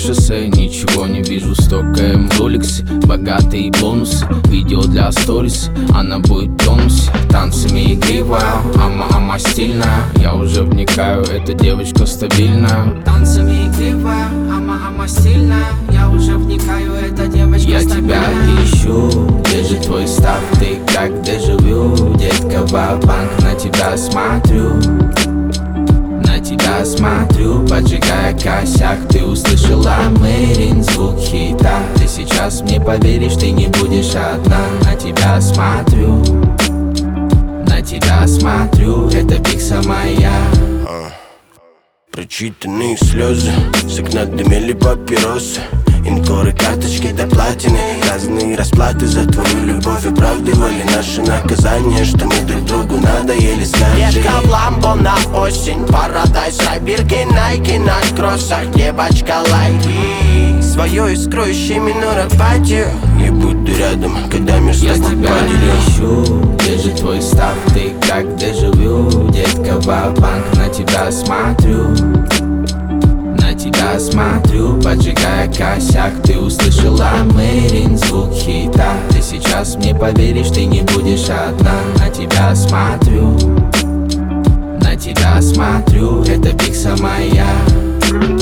шоссе, ничего не вижу, стокаем в роликсе. Богатые бонусы, видео для сторис. Она будет в тонусе, танцами игривая. Ама стильная, я уже вникаю, эта девочка стабильная. Танцами игривая, ама стильная. Я уже вникаю, эта девочка Я стабильная. тебя ищу, где же твой став, ты как дежавю. Детка, ва-банк, на тебя смотрю. На тебя смотрю, поджигая косяк. Ты услышала Мэрин, звук хита. Ты сейчас мне поверишь, ты не будешь одна. На тебя смотрю, на тебя смотрю, это пикса моя. Прочитанные слезы, с окна дымели папиросы. Инкоры, карточки до платины. Разные расплаты за твою любовь оправдывали наши наказания, что мы друг другу надоели, скажи. Детка в ламбо на осень, Парадайз, Райбирки, Найки на кроссах, девочка лайки. Свою искру ищи, минор апатию. Я буду рядом, когда мир с Я тобой тебя поделю. ищу, где же твой став, ты как дежавю. Детка, ва-банк, на тебя смотрю. На тебя смотрю, поджигая косяк. Ты услышала Мэрин, звук хита. Ты сейчас мне поверишь, ты не будешь одна. На тебя смотрю, на тебя смотрю, это пикса моя.